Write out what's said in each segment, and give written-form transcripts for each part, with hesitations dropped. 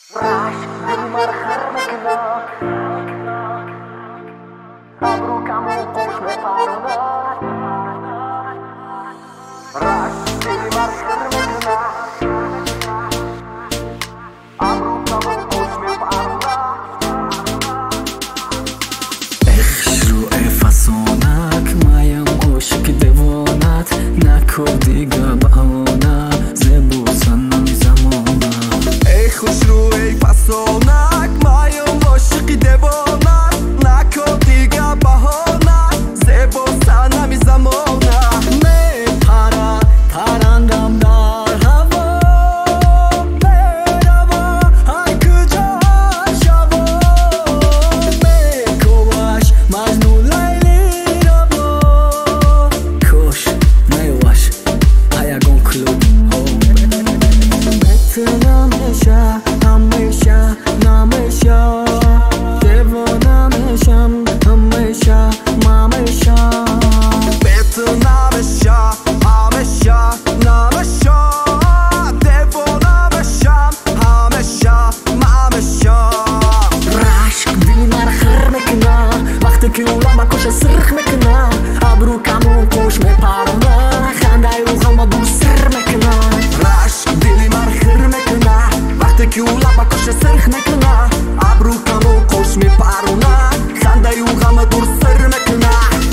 راح نمر خرمكنا أبروك عموقوش مفعلنا راح نمر خرمكنا أبروك عموقوش مفعلنا رو افسونک مایم گوشک دوانت نکو دیگه بهونه زبو سنم زمانه ای خوش رو ای فسونک مایم گوشک دوانت نکو دیگه بهونه زبو سنم زمانه میپره پرندم در هوا میروا هر کجا شوا میکوبش مجنون لیلی را با کش نیوش ایگون کلوب بتونم همیشه نمیشه دیوانه میشم همیشه ممیشه بتونم همیشه نمیشه دیوانه بشم همیشه ممیشه رشق دلی من خر میکنه وقتی که اولم با کش سرخ میکنه ابرو کمون کش میپرونه خنده او غم دور سر میکنه رشق دلی من خر میکنه وقتی که اولم با کش سرخ میکنه ابرو کمون کش میپرونه خنده او غم دور سر میکنه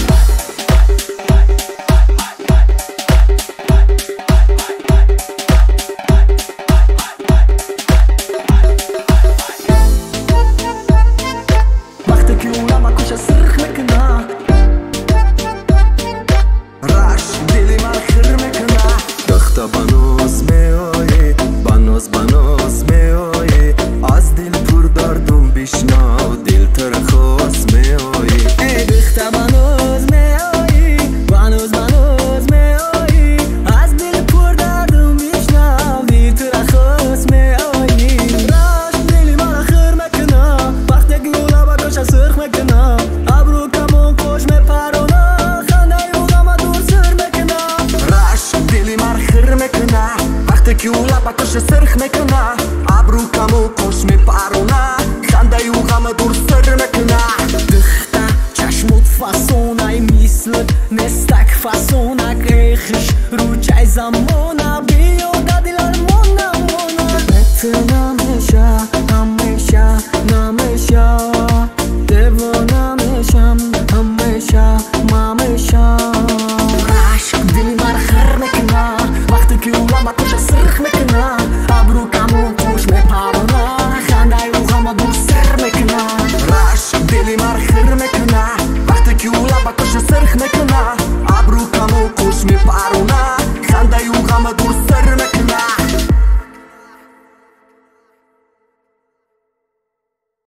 وقتی که اولم با کش سرخ میکنه رشق دلی من خر میکنه دخته بناز میایی بناز میایی از دل پر دردم بشنو دل تر خواست میایی ای دختر بناز میایی بناز میایی از دل پر دردم میشنم دل تو را خواست میایی راش دلی من خیر میکنه وقتی که اولا با کش سرخ میکنه ابرو کمون کش میپرونه خنده او غم دور سر میکنه رشق دلی من خر میکنه وقتی که او لبا کش سرخ میکنه ابرو کمو کش میپرونه خنده او غم دور سر میکنه دختر چشمت فسونه مثل مستک فسونک ایخش رو چای زمانه بیاده دلار مونه بتونم